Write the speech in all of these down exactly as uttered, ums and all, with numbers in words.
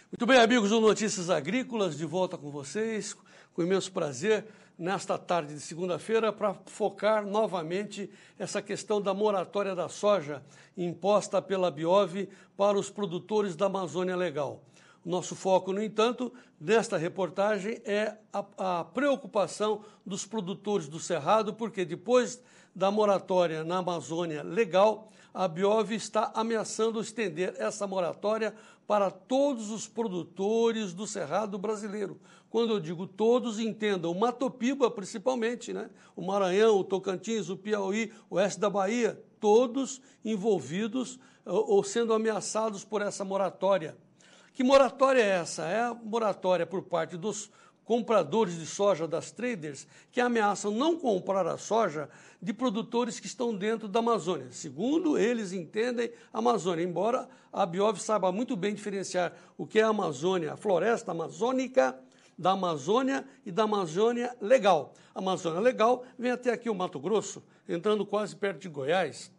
Muito bem, amigos do Notícias Agrícolas, de volta com vocês, com imenso prazer, nesta tarde de segunda-feira, para focar novamente essa questão da moratória da soja imposta pela Biov para os produtores da Amazônia Legal. O nosso foco, no entanto, nesta reportagem é a, a preocupação dos produtores do Cerrado, porque depois da moratória na Amazônia Legal, a Biov está ameaçando estender essa moratória para todos os produtores do Cerrado brasileiro. Quando eu digo todos, entendam o Mato Piba, principalmente, né? O Maranhão, o Tocantins, o Piauí, o oeste da Bahia, todos envolvidos ou sendo ameaçados por essa moratória. Que moratória é essa? É a moratória por parte dos compradores de soja, das traders, que ameaçam não comprar a soja de produtores que estão dentro da Amazônia. Segundo eles entendem a Amazônia, embora a Biov saiba muito bem diferenciar o que é a Amazônia, a floresta amazônica, da Amazônia e da Amazônia Legal. A Amazônia Legal vem até aqui o Mato Grosso, entrando quase perto de Goiás,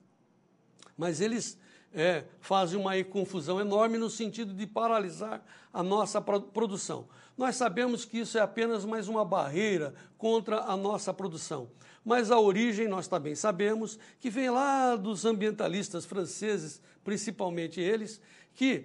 mas eles é, fazem uma confusão enorme no sentido de paralisar a nossa produção. Nós sabemos que isso é apenas mais uma barreira contra a nossa produção, mas a origem nós também sabemos que vem lá dos ambientalistas franceses, principalmente eles, que,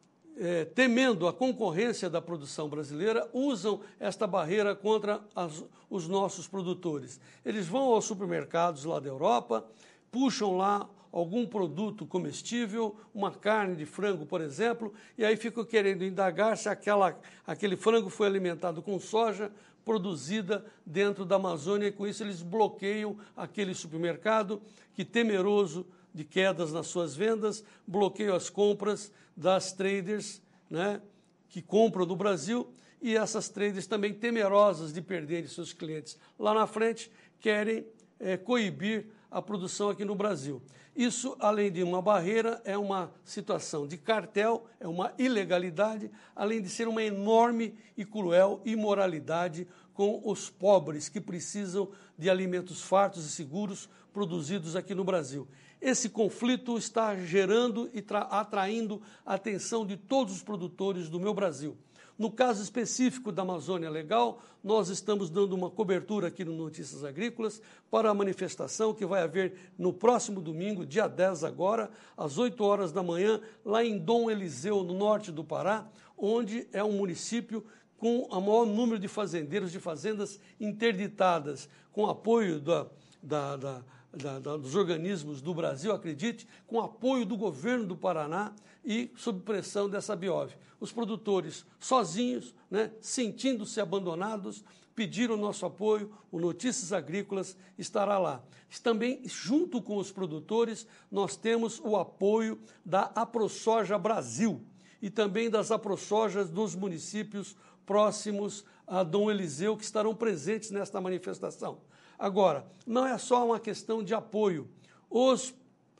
é, temendo a concorrência da produção brasileira, usam esta barreira contra as, os nossos produtores. Eles vão aos supermercados lá da Europa, puxam lá algum produto comestível, uma carne de frango, por exemplo, e aí ficam querendo indagar se aquela, aquele frango foi alimentado com soja produzida dentro da Amazônia, e com isso eles bloqueiam aquele supermercado que, temeroso de quedas nas suas vendas, bloqueiam as compras das traders, né, que compram no Brasil, e essas traders também temerosas de perderem seus clientes lá na frente, querem é, coibir a produção aqui no Brasil. Isso, além de uma barreira, é uma situação de cartel, é uma ilegalidade, além de ser uma enorme e cruel imoralidade com os pobres que precisam de alimentos fartos e seguros produzidos aqui no Brasil. Esse conflito está gerando e atraindo a atenção de todos os produtores do meu Brasil. No caso específico da Amazônia Legal, nós estamos dando uma cobertura aqui no Notícias Agrícolas para a manifestação que vai haver no próximo domingo, dia dez agora, às oito horas da manhã, lá em Dom Eliseu, no norte do Pará, onde é um município com o maior número de fazendeiros, de fazendas interditadas, com apoio da, da, da, da, da, dos organismos do Brasil, acredite, com apoio do governo do Paraná e sob pressão dessa Biov. Os produtores sozinhos, né, sentindo-se abandonados, pediram nosso apoio, o Notícias Agrícolas estará lá. Também, junto com os produtores, nós temos o apoio da AproSoja Brasil e também das AproSojas dos municípios próximos a Dom Eliseu, que estarão presentes nesta manifestação. Agora, não é só uma questão de apoio. Os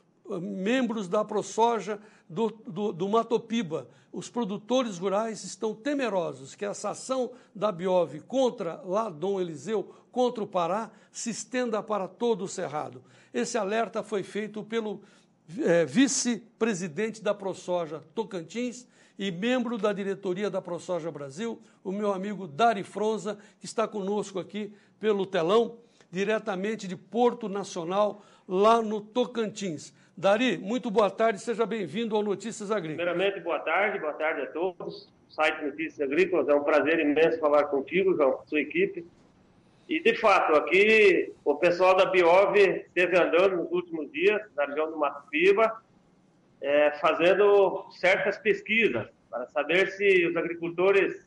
membros da AproSoja do, do, do Mato Piba, os produtores rurais estão temerosos que essa ação da Biov contra lá Dom Eliseu, contra o Pará, se estenda para todo o Cerrado. Esse alerta foi feito pelo é, vice-presidente da AproSoja Tocantins e membro da diretoria da AproSoja Brasil, o meu amigo Dari Fronza, que está conosco aqui pelo telão, diretamente de Porto Nacional, lá no Tocantins. Dari, muito boa tarde, seja bem-vindo ao Notícias Agrícolas. Primeiramente, boa tarde, boa tarde a todos. O site Notícias Agrícolas, é um prazer imenso falar contigo, João, com a sua equipe. E, de fato, aqui o pessoal da Biov esteve andando nos últimos dias na região do Mato Piba, é, fazendo certas pesquisas para saber se os agricultores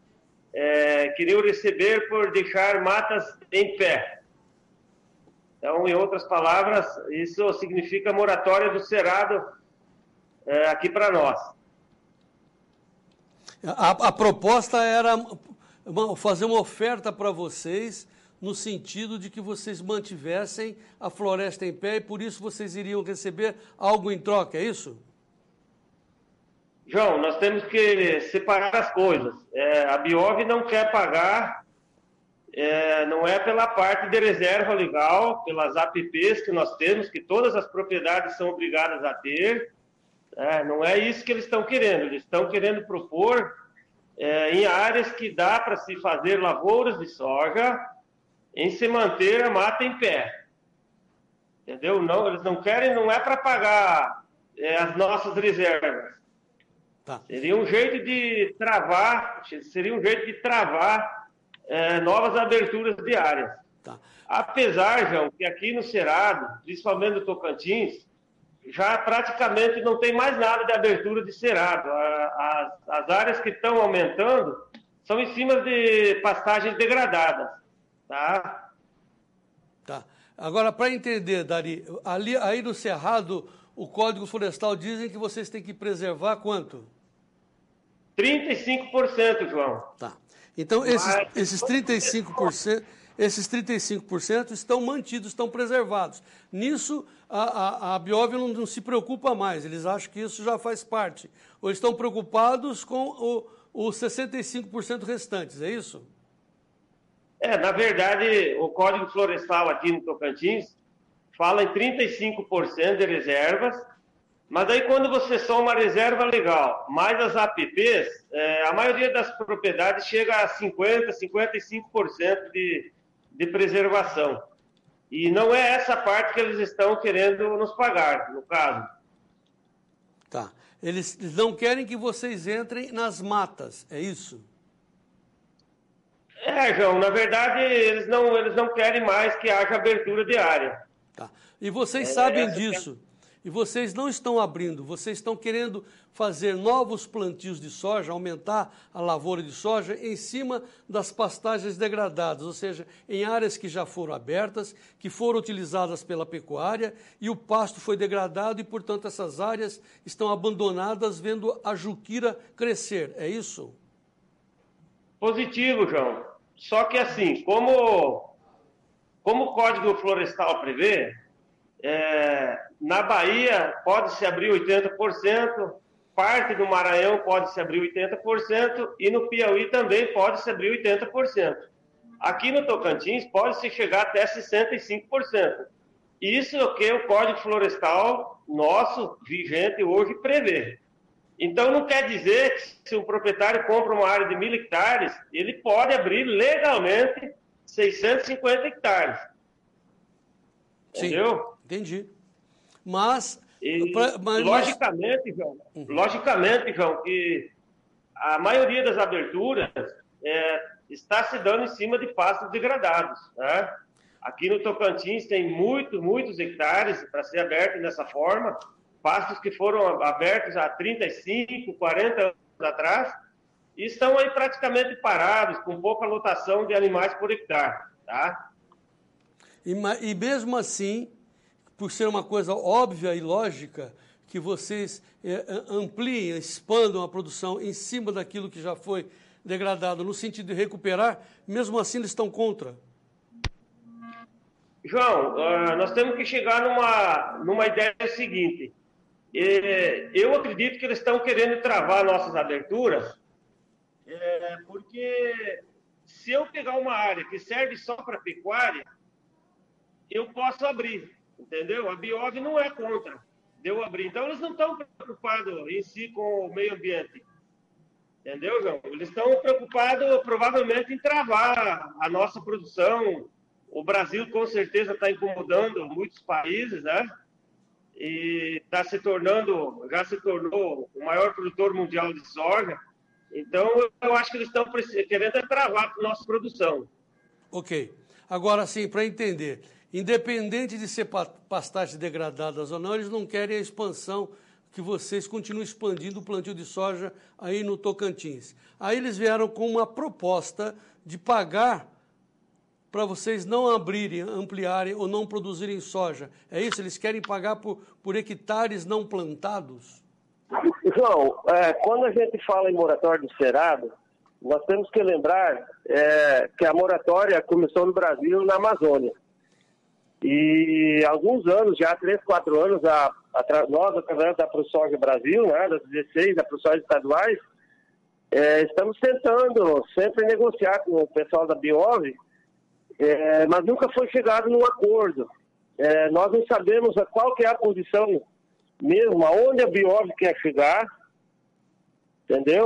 é, queriam receber por deixar matas em pé. Então, em outras palavras, isso significa moratória do cerrado é, aqui para nós. A, a proposta era uma, fazer uma oferta para vocês no sentido de que vocês mantivessem a floresta em pé e por isso vocês iriam receber algo em troca, é isso? João, nós temos que separar as coisas. É, a Biov não quer pagar... É, não é pela parte de reserva legal, pelas A P Ps que nós temos, que todas as propriedades são obrigadas a ter, é, não é isso que eles estão querendo. Eles estão querendo propor é, em áreas que dá para se fazer lavouras de soja em se manter a mata em pé. Entendeu? Não, eles não querem, não é para pagar é, as nossas reservas. Tá. Seria um jeito de travar, seria um jeito de travar é, novas aberturas de áreas. Tá. Apesar, João, que aqui no Cerrado, principalmente no Tocantins, já praticamente não tem mais nada de abertura de cerrado. As, as áreas que estão aumentando são em cima de pastagens degradadas. Tá? Tá. Agora, para entender, Dari, ali, aí no Cerrado, o Código Florestal dizem que vocês têm que preservar quanto? trinta e cinco por cento, João. Tá. Então, esses, esses trinta e cinco por cento... Esses trinta e cinco por cento estão mantidos, estão preservados. Nisso, a, a, a Biov não, não se preocupa mais, eles acham que isso já faz parte. Ou estão preocupados com os sessenta e cinco por cento restantes, é isso? É, na verdade, o Código Florestal aqui no Tocantins fala em trinta e cinco por cento de reservas, mas aí quando você soma a reserva legal, mais as A P Ps, é, a maioria das propriedades chega a cinquenta por cento, cinquenta e cinco por cento de... de preservação. E não é essa parte que eles estão querendo nos pagar, no caso. Tá. Eles não querem que vocês entrem nas matas, é isso? É, João, na verdade, eles não, eles não querem mais que haja abertura de área. Tá. E vocês é, sabem disso. É... E vocês não estão abrindo, vocês estão querendo fazer novos plantios de soja, aumentar a lavoura de soja em cima das pastagens degradadas, ou seja, em áreas que já foram abertas, que foram utilizadas pela pecuária e o pasto foi degradado e, portanto, essas áreas estão abandonadas vendo a juquira crescer, é isso? Positivo, João. Só que assim, como, como o Código Florestal prevê, É, na Bahia pode-se abrir oitenta por cento, parte do Maranhão pode-se abrir oitenta por cento e no Piauí também pode-se abrir oitenta por cento. Aqui no Tocantins pode-se chegar até sessenta e cinco por cento. Isso é o que o Código Florestal nosso, vigente hoje, prevê. Então não quer dizer que se o proprietário compra uma área de mil hectares, ele pode abrir legalmente seiscentos e cinquenta hectares. Sim. Entendeu? Entendi. Mas, e, pra, mas logicamente, João, uhum. logicamente, João, que a maioria das aberturas é, está se dando em cima de pastos degradados. Né? Aqui no Tocantins tem muitos, muitos hectares para ser abertos dessa forma, pastos que foram abertos há trinta e cinco, quarenta anos atrás, e estão aí praticamente parados, com pouca lotação de animais por hectare. Tá? E, e mesmo assim, por ser uma coisa óbvia e lógica, que vocês é, ampliem, expandam a produção em cima daquilo que já foi degradado, no sentido de recuperar, mesmo assim eles estão contra. João, uh, nós temos que chegar numa, numa ideia seguinte. É, eu acredito que eles estão querendo travar nossas aberturas, é, porque se eu pegar uma área que serve só para pecuária, eu posso abrir, entendeu? A Biov não é contra de eu abrir. Então, eles não estão preocupados em si com o meio ambiente, entendeu, João? Eles estão preocupados, provavelmente, em travar a nossa produção. O Brasil, com certeza, está incomodando muitos países, né? E está se tornando, já se tornou o maior produtor mundial de soja. Então, eu acho que eles estão querendo travar a nossa produção. Ok. Agora, sim, para entender... Independente de ser pastagens degradadas ou não, eles não querem a expansão, que vocês continuem expandindo o plantio de soja aí no Tocantins. Aí eles vieram com uma proposta de pagar para vocês não abrirem, ampliarem ou não produzirem soja. É isso? Eles querem pagar por, por hectares não plantados? João, é, quando a gente fala em moratória do cerrado, nós temos que lembrar é, que a moratória começou no Brasil, na Amazônia. E há alguns anos, já há três, quatro anos, a, a, nós, através da ProSoja Brasil, né, das dezesseis, da ProSoja estaduais, é, estamos tentando sempre negociar com o pessoal da Biov, é, mas nunca foi chegado num acordo. É, nós não sabemos a, qual que é a posição mesmo, aonde a Biov quer chegar, entendeu?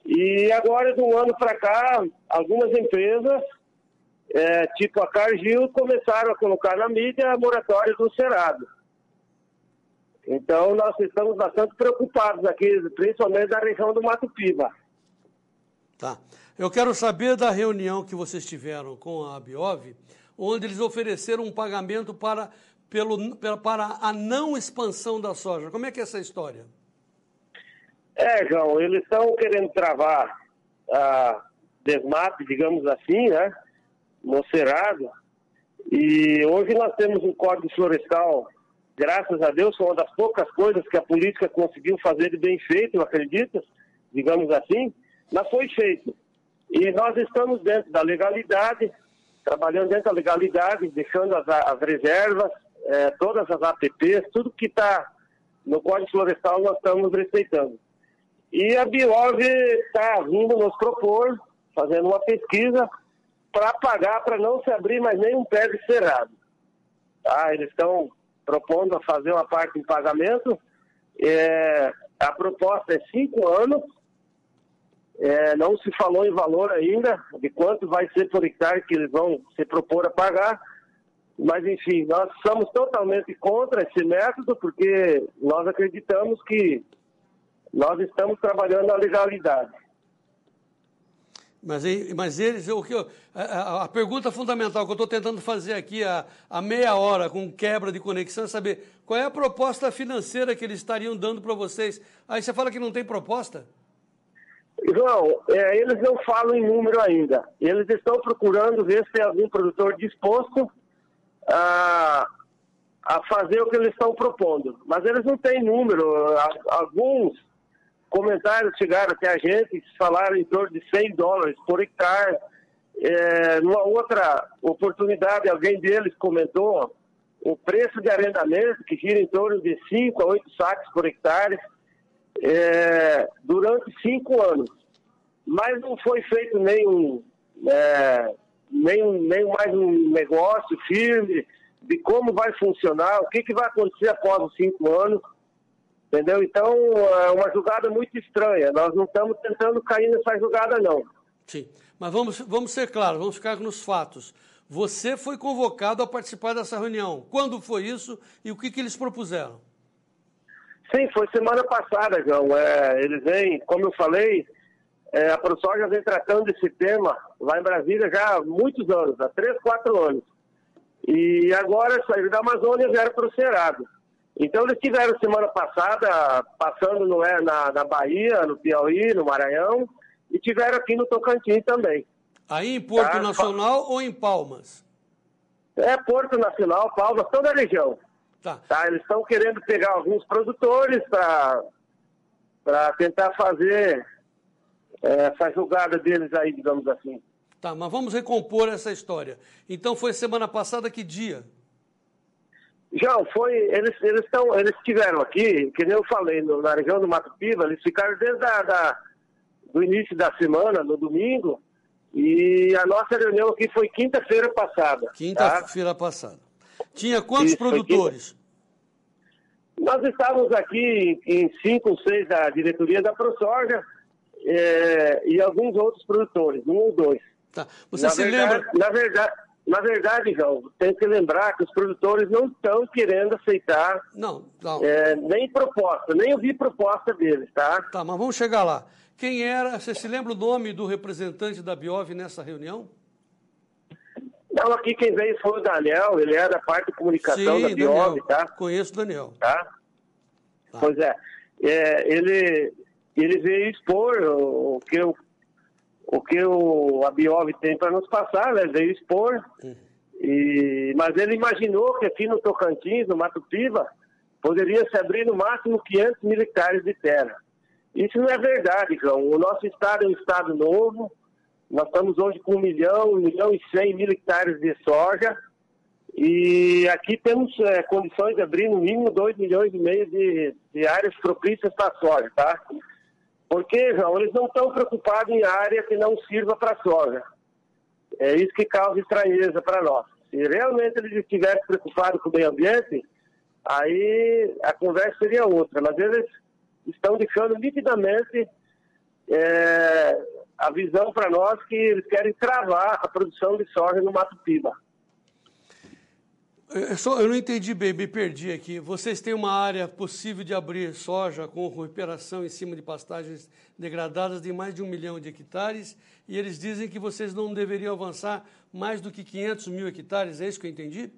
E agora, de um ano para cá, algumas empresas, é, tipo a Cargill, começaram a colocar na mídia a moratória do cerado. Então, nós estamos bastante preocupados aqui, principalmente na região do Mato Piba. Tá. Eu quero saber da reunião que vocês tiveram com a Biov, onde eles ofereceram um pagamento para, pelo, para a não expansão da soja. Como é que é essa história? É, João, eles estão querendo travar a desmate, digamos assim, né, no cerrado. E hoje nós temos um código florestal, graças a Deus, foi uma das poucas coisas que a política conseguiu fazer de bem feito, eu acredito, digamos assim, mas foi feito. E nós estamos dentro da legalidade, trabalhando dentro da legalidade, deixando as, as reservas, é, todas as A P Ps, tudo que está no Código Florestal nós estamos respeitando. E a Biov está vindo nos propor, fazendo uma pesquisa, para pagar, para não se abrir mais nenhum pé de cerrado. Tá? Eles estão propondo a fazer uma parte em pagamento. É, a proposta é cinco anos. É, não se falou em valor ainda, de quanto vai ser por hectare que eles vão se propor a pagar. Mas, enfim, nós somos totalmente contra esse método, porque nós acreditamos que nós estamos trabalhando na legalidade. Mas, mas eles, o que eu, a, a pergunta fundamental que eu estou tentando fazer aqui há, há meia hora, com quebra de conexão, é saber qual é a proposta financeira que eles estariam dando para vocês. Aí você fala que não tem proposta? João, é, eles não falam em número ainda. Eles estão procurando ver se tem algum produtor disposto a, a fazer o que eles estão propondo. Mas eles não têm número. Alguns comentários chegaram até a gente, falaram em torno de cem dólares por hectare. É, numa outra oportunidade, alguém deles comentou o preço de arrendamento, que gira em torno de cinco a oito sacos por hectare, é, durante cinco anos. Mas não foi feito nenhum, é, nenhum, nenhum mais um negócio firme de como vai funcionar, o que, que vai acontecer após os cinco anos. Entendeu? Então, é uma jogada muito estranha. Nós não estamos tentando cair nessa jogada, não. Sim, mas vamos, vamos ser claros, vamos ficar nos fatos. Você foi convocado a participar dessa reunião. Quando foi isso e o que, que eles propuseram? Sim, foi semana passada, João. É, eles vêm, como eu falei, é, a ProSoja vem tratando desse tema lá em Brasília já há muitos anos, há três, quatro anos. E agora saíram da Amazônia e vieram para o cerrado. Então, eles tiveram semana passada, passando no, na, na Bahia, no Piauí, no Maranhão, e tiveram aqui no Tocantins também. Aí em Porto tá? Nacional ou em Palmas? É, Porto Nacional, Palmas, toda a região. Tá. Tá? Eles estão querendo pegar alguns produtores para tentar fazer é, essa jogada deles aí, digamos assim. Tá, mas vamos recompor essa história. Então, foi semana passada que dia? João, foi, eles, eles, tão, eles estiveram aqui, que nem eu falei, no, na região do Mato Piba, eles ficaram desde a, da, do início da semana, no domingo, e a nossa reunião aqui foi quinta-feira passada. Quinta-feira tá? passada. Tinha quantos Isso, produtores? Nós estávamos aqui em cinco ou seis da diretoria da ProSoja é, e alguns outros produtores, um ou dois. Tá. Você na se verdade, lembra... Na verdade... Na verdade, João, tem que lembrar que os produtores não estão querendo aceitar não, não. É, nem proposta, nem ouvir proposta deles, tá? Tá, mas vamos chegar lá. Quem era, você se lembra o nome do representante da Biov nessa reunião? Não, aqui quem veio foi o Daniel, ele é da parte de comunicação Sim, da Biov, Daniel, tá? Conheço o Daniel. Tá? Tá. Pois é, é ele, ele veio expor o, o que eu o que o, a Biov tem para nos passar, né? Veio expor, uhum. e, mas ele imaginou que aqui no Tocantins, no Mato Piba, poderia se abrir no máximo quinhentos mil hectares de terra. Isso não é verdade, João. O nosso estado é um estado novo, nós estamos hoje com um milhão, um milhão e cem mil hectares de soja, e aqui temos é, condições de abrir no mínimo dois milhões e meio de, de áreas propícias para a soja, tá? Porque, João, eles não estão preocupados em área que não sirva para a soja. É isso que causa estranheza para nós. Se realmente eles estivessem preocupados com o meio ambiente, aí a conversa seria outra. Mas eles estão deixando nitidamente é, a visão para nós que eles querem travar a produção de soja no Mato Piba. Eu, só, eu não entendi bem, me perdi aqui. Vocês têm uma área possível de abrir soja com recuperação em cima de pastagens degradadas de mais de um milhão de hectares e eles dizem que vocês não deveriam avançar mais do que quinhentos mil hectares, é isso que eu entendi?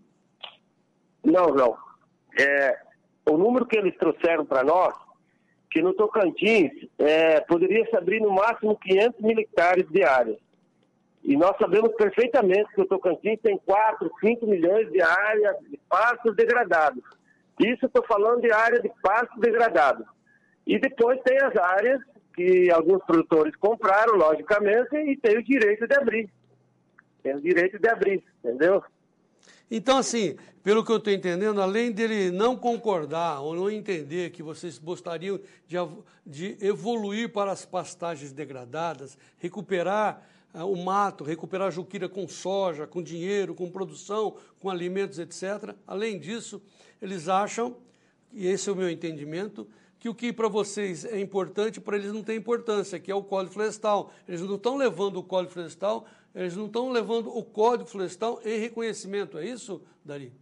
Não, não. É, o número que eles trouxeram para nós, que no Tocantins é, poderia se abrir no máximo quinhentos mil hectares de área. E nós sabemos perfeitamente que o Tocantins tem quatro, cinco milhões de áreas de pastos degradados. Isso eu estou falando de área de pastos degradados. E depois tem as áreas que alguns produtores compraram, logicamente, e tem o direito de abrir. Tem o direito de abrir, entendeu? Então, assim, pelo que eu estou entendendo, além dele não concordar ou não entender que vocês gostariam de, de evoluir para as pastagens degradadas, recuperar uh, o mato, recuperar a juquira com soja, com dinheiro, com produção, com alimentos, etcétera. Além disso, eles acham, e esse é o meu entendimento, que o que para vocês é importante, para eles não tem importância, que é o Código Florestal. Eles não estão levando o Código Florestal, eles não estão levando o Código Florestal em reconhecimento. É isso, Dari?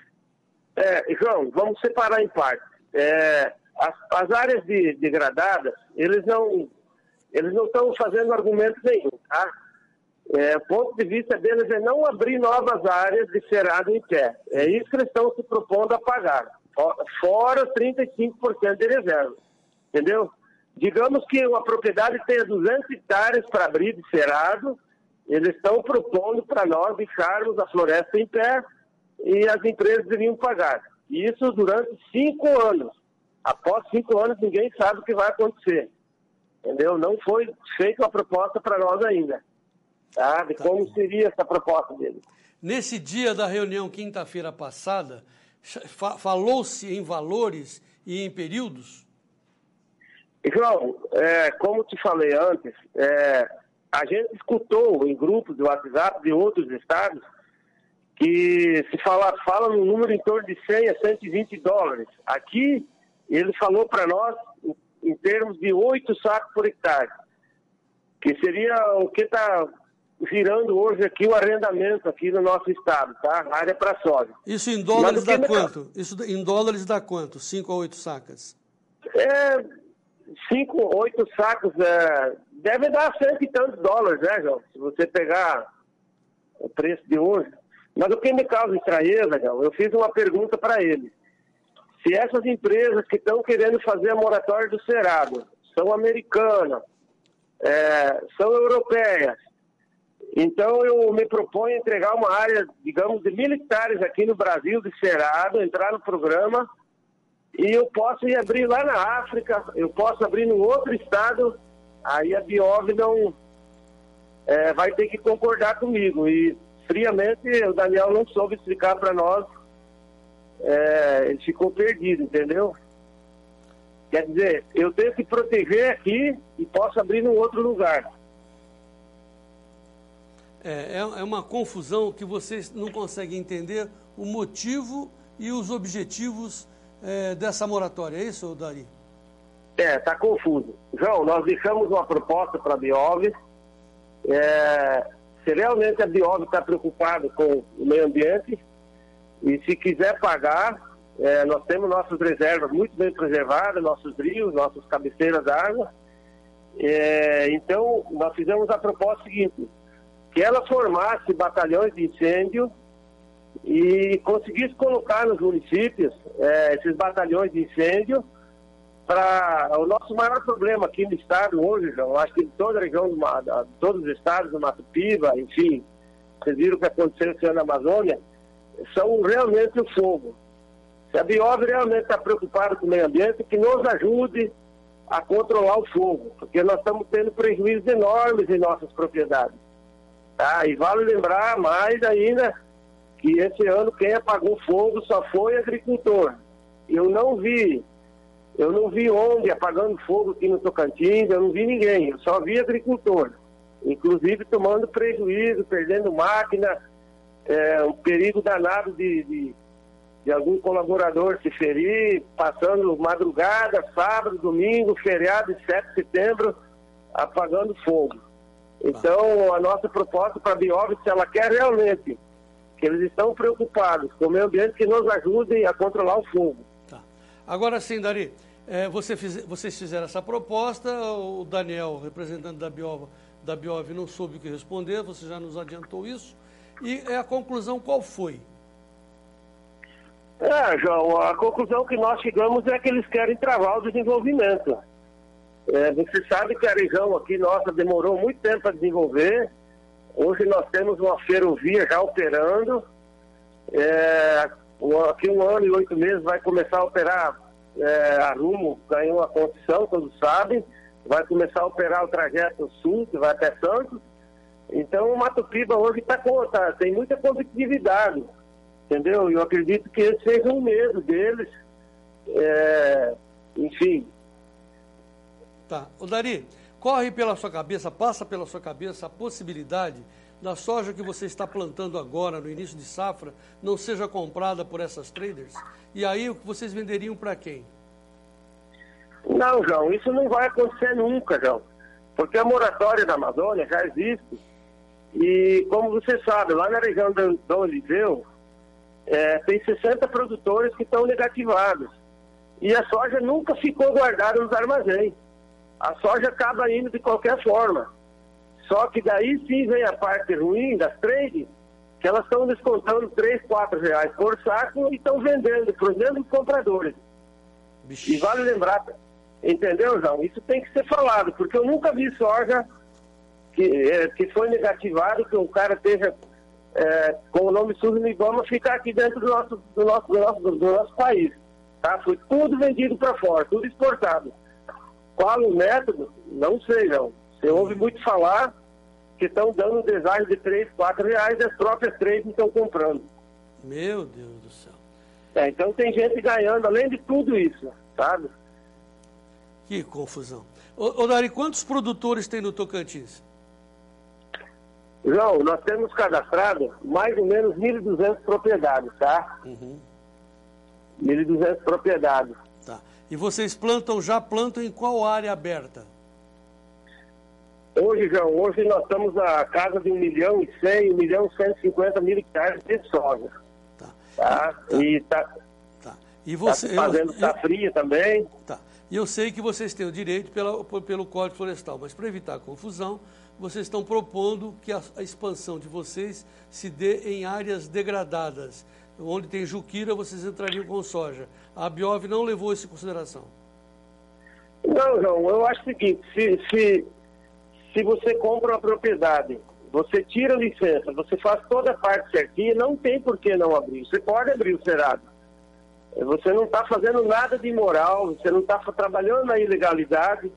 É, João, vamos separar em partes. É, as, as áreas de, degradadas, eles não eles não estão fazendo argumento nenhum, tá? É, o ponto de vista deles é não abrir novas áreas de cerrado em pé. É isso que eles estão se propondo a pagar. Fora trinta e cinco por cento de reserva, entendeu? Digamos que uma propriedade tenha duzentos hectares para abrir de cerrado, eles estão propondo para nós deixarmos a floresta em pé e as empresas iriam pagar. Isso durante cinco anos. Após cinco anos, ninguém sabe o que vai acontecer, entendeu? Não foi feita uma proposta para nós ainda, tá? De como seria essa proposta deles. Nesse dia da reunião, quinta-feira passada, falou-se em valores e em períodos? João, é, como te falei antes, é, a gente escutou em grupos de WhatsApp de outros estados que se fala, fala num número em torno de cem a cento e vinte dólares. Aqui, ele falou para nós em, em termos de oito sacos por hectare, que seria o que está girando hoje aqui o arrendamento aqui no nosso estado, tá? A área para soja. Isso em dólares dá quanto? Isso em dólares dá quanto? cinco a oito sacas? É, cinco, oito sacos, é, deve dar cento e tantos dólares, né, João? Se você pegar o preço de hoje. Mas o que me causa estranheza, João, eu fiz uma pergunta para ele. Se essas empresas que estão querendo fazer a moratória do cerrado são americanas, é, são europeias, então eu me proponho entregar uma área, digamos, de mil hectares aqui no Brasil de cerrado, entrar no programa, e eu posso ir abrir lá na África, eu posso abrir num outro estado, aí a Biov não é, vai ter que concordar comigo. E friamente o Daniel não soube explicar para nós, é, ele ficou perdido, entendeu? Quer dizer, eu tenho que proteger aqui e posso abrir num outro lugar. É, é uma confusão que vocês não conseguem entender o motivo e os objetivos é, dessa moratória. É isso, Dari? É, está confuso. João, nós deixamos uma proposta para a Biov. É, se realmente a Biov está preocupada com o meio ambiente e se quiser pagar, é, nós temos nossas reservas muito bem preservadas, nossos rios, nossas cabeceiras d'água. É, então, nós fizemos a proposta seguinte: que ela formasse batalhões de incêndio e conseguisse colocar nos municípios é, esses batalhões de incêndio para o nosso maior problema aqui no estado hoje, eu acho que em toda a região, do, todos os estados do Mato Piba, enfim, vocês viram o que aconteceu esse ano na Amazônia, são realmente o fogo. Se a Biov realmente está preocupada com o meio ambiente, que nos ajude a controlar o fogo, porque nós estamos tendo prejuízos enormes em nossas propriedades. Tá? E vale lembrar mais ainda que esse ano quem apagou fogo só foi agricultor. Eu não vi, eu não vi onde apagando fogo aqui no Tocantins, eu não vi ninguém, eu só vi agricultor. Inclusive tomando prejuízo, perdendo máquina, é, um perigo danado de, de, de algum colaborador se ferir, passando madrugada, sábado, domingo, feriado de sete de setembro, apagando fogo. Então, a nossa proposta para a Biov, se ela quer realmente que eles estão preocupados com o meio ambiente, que nos ajudem a controlar o fogo. Tá. Agora sim, Dari, é, você fiz, vocês fizeram essa proposta, o Daniel, representante da Biov, da Biov, não soube o que responder, você já nos adiantou isso, e a conclusão qual foi? É, João, a conclusão que nós chegamos é que eles querem travar o desenvolvimento. É, você sabe que a região aqui nossa demorou muito tempo para desenvolver. Hoje nós temos uma ferrovia já operando. É, aqui um ano e oito meses vai começar a operar é, a Rumo, ganhou a concessão, todos sabem. Vai começar a operar o trajeto sul, que vai até Santos. Então o Mato Piba hoje tá, tá, tem muita competitividade. Entendeu? Eu acredito que esse seja um medo deles. É, enfim. Tá. O Dari, corre pela sua cabeça, passa pela sua cabeça a possibilidade da soja que você está plantando agora, no início de safra, não seja comprada por essas traders? E aí o que vocês venderiam para quem? Não, João, isso não vai acontecer nunca, João. Porque a moratória da Amazônia já existe. E, como você sabe, lá na região do Dom Eliseu, É, tem sessenta produtores que estão negativados. E a soja nunca ficou guardada nos armazéns. A soja acaba indo de qualquer forma. Só que daí sim vem a parte ruim das trades, que elas estão descontando três, quatro reais por saco e estão vendendo para os mesmos compradores. Bicho. E vale lembrar, entendeu, João? Isso tem que ser falado, porque eu nunca vi soja que, é, que foi negativada, que o cara esteja... É, com o nome sujo no Ibama, ficar aqui dentro do nosso, do nosso, do nosso, do nosso país. Tá? Foi tudo vendido para fora, tudo exportado. Qual o método? Não sei, não. Você ouve muito falar que estão dando um design de três, quatro reais e as próprias três estão comprando. Meu Deus do céu. É, então tem gente ganhando, além de tudo isso, sabe? Que confusão. Ô, ô Dari, quantos produtores tem no Tocantins? João, nós temos cadastrado mais ou menos mil e duzentas propriedades, tá? Uhum. mil e duzentas propriedades. Tá. E vocês plantam, já plantam em qual área aberta? Hoje, João, hoje nós estamos na casa de um milhão e cem, um milhão e cento e cinquenta mil hectares de soja. Tá. Tá? Tá. E tá, tá. E você, tá fazendo eu, safrinha também. Tá. E eu sei que vocês têm o direito pela, pelo Código Florestal, mas para evitar confusão, vocês estão propondo que a, a expansão de vocês se dê em áreas degradadas. Onde tem juquira, vocês entrariam com soja. A Biov não levou isso em consideração. Não, João, eu acho o seguinte, se, se, se você compra uma propriedade, você tira a licença, você faz toda a parte certinha, não tem por que não abrir. Você pode abrir o cerrado. Você não está fazendo nada de imoral, você não está trabalhando na ilegalidade.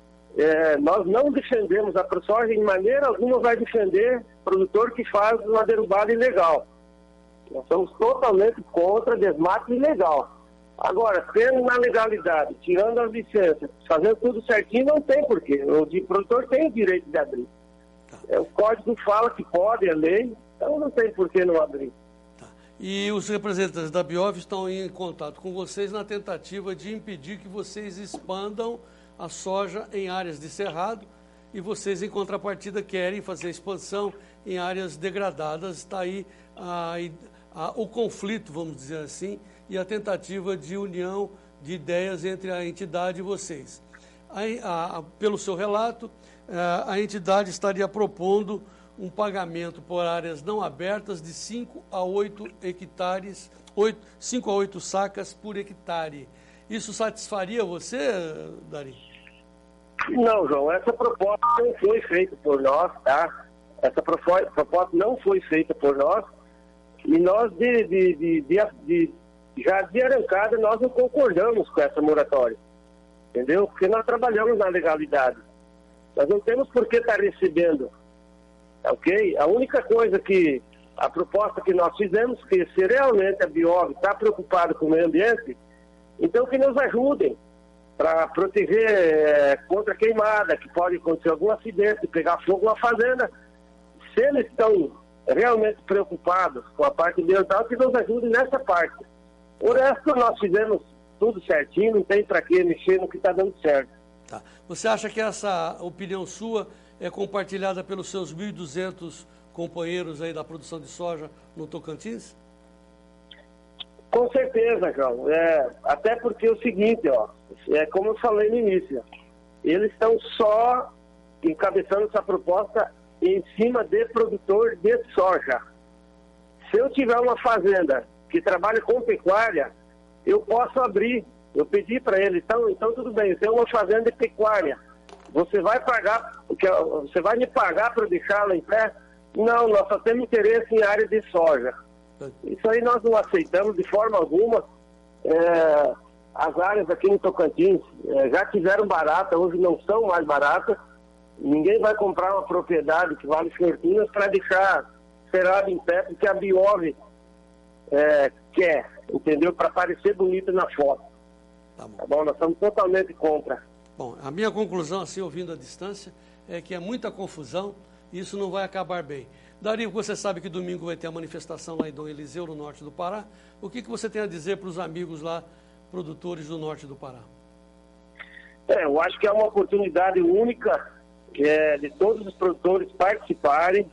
É, nós não defendemos a soja, em maneira alguma vai defender produtor que faz uma derrubada ilegal. Nós somos totalmente contra desmate ilegal. Agora, tendo na legalidade, tirando as licenças, fazendo tudo certinho, não tem porquê. O produtor tem o direito de abrir. É, o código fala que pode, é lei, então não tem porquê não abrir. Tá. E os representantes da Biov estão em contato com vocês na tentativa de impedir que vocês expandam a soja em áreas de cerrado, e vocês, em contrapartida, querem fazer expansão em áreas degradadas. Está aí a, a, o conflito, vamos dizer assim, e a tentativa de união de ideias entre a entidade e vocês. A, a, pelo seu relato, a, a entidade estaria propondo um pagamento por áreas não abertas de cinco a oito hectares, cinco a oito sacas por hectare. Isso satisfaria você, Dari? Não, João, essa proposta não foi feita por nós, tá? Essa proposta não foi feita por nós, e nós, de, de, de, de, de, já de arrancada, nós não concordamos com essa moratória, entendeu? Porque nós trabalhamos na legalidade. Nós não temos por que estar recebendo, ok? A única coisa que, a proposta que nós fizemos, que se realmente a Biov está preocupada com o meio ambiente, então que nos ajudem para proteger é, contra queimada, que pode acontecer algum acidente, pegar fogo na fazenda. Se eles estão realmente preocupados com a parte ambiental, que nos ajudem nessa parte. O resto nós fizemos tudo certinho, não tem para que mexer no que está dando certo. Tá. Você acha que essa opinião sua é compartilhada pelos seus mil e duzentos companheiros aí da produção de soja no Tocantins? Com certeza, João. É, até porque é o seguinte, ó, é como eu falei no início, eles estão só encabeçando essa proposta em cima de produtor de soja. Se eu tiver uma fazenda que trabalha com pecuária, eu posso abrir. Eu pedi para ele, então, então tudo bem, eu tenho uma fazenda de pecuária. Você vai pagar, você vai me pagar para deixá-la em pé? Não, nós só temos interesse em área de soja. Isso aí nós não aceitamos de forma alguma. É, as áreas aqui no Tocantins é, já tiveram barata, hoje não são mais baratas. Ninguém vai comprar uma propriedade que vale fortunas para deixar cerrado em pé, porque a Biove é, quer, entendeu? Para parecer bonito na foto. Tá bom. Tá bom? Nós estamos totalmente contra. Bom, a minha conclusão, assim, ouvindo a distância, é que é muita confusão e isso não vai acabar bem. Dario, você sabe que domingo vai ter a manifestação lá em Dom Eliseu, no norte do Pará. O que, que você tem a dizer para os amigos lá, produtores do norte do Pará? É, eu acho que é uma oportunidade única é, de todos os produtores participarem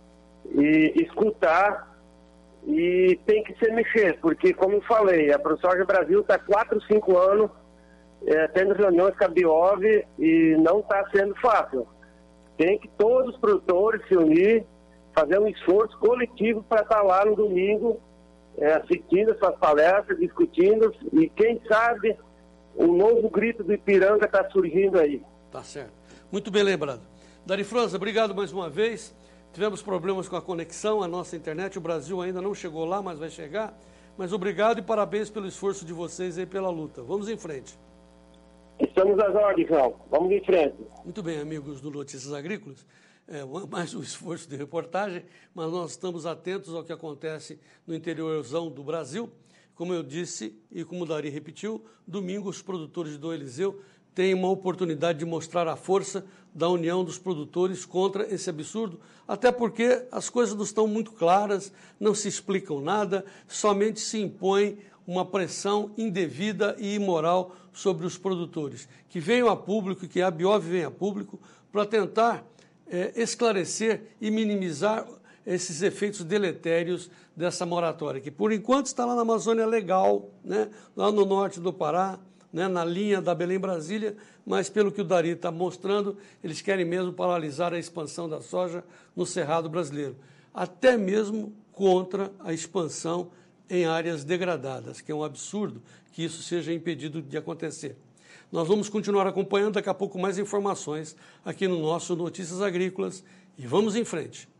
e escutar, e tem que se mexer, porque, como eu falei, a ProSoja Brasil está há quatro, cinco anos é, tendo reuniões com a Biove e não está sendo fácil. Tem que todos os produtores se unir, fazer um esforço coletivo para estar lá no domingo, é, assistindo essas palestras, discutindo, e quem sabe um novo grito do Ipiranga está surgindo aí. Tá certo. Muito bem lembrado. Dari França, obrigado mais uma vez. Tivemos problemas com a conexão, a nossa internet, o Brasil ainda não chegou lá, mas vai chegar. Mas obrigado e parabéns pelo esforço de vocês aí pela luta. Vamos em frente. Estamos às ordens, João. Vamos em frente. Muito bem, amigos do Notícias Agrícolas. É, mais um esforço de reportagem, mas nós estamos atentos ao que acontece no interiorzão do Brasil. Como eu disse e como o Dari repetiu, domingo os produtores de Dom Eliseu têm uma oportunidade de mostrar a força da união dos produtores contra esse absurdo, até porque as coisas não estão muito claras, não se explicam nada, somente se impõe uma pressão indevida e imoral sobre os produtores, que venham a público, que a Biove venha a público, para tentar é, esclarecer e minimizar esses efeitos deletérios dessa moratória, que por enquanto está lá na Amazônia Legal, né, lá no norte do Pará, né, na linha da Belém-Brasília, mas pelo que o Dari está mostrando, eles querem mesmo paralisar a expansão da soja no Cerrado brasileiro, até mesmo contra a expansão em áreas degradadas, que é um absurdo que isso seja impedido de acontecer. Nós vamos continuar acompanhando daqui a pouco mais informações aqui no nosso Notícias Agrícolas e vamos em frente.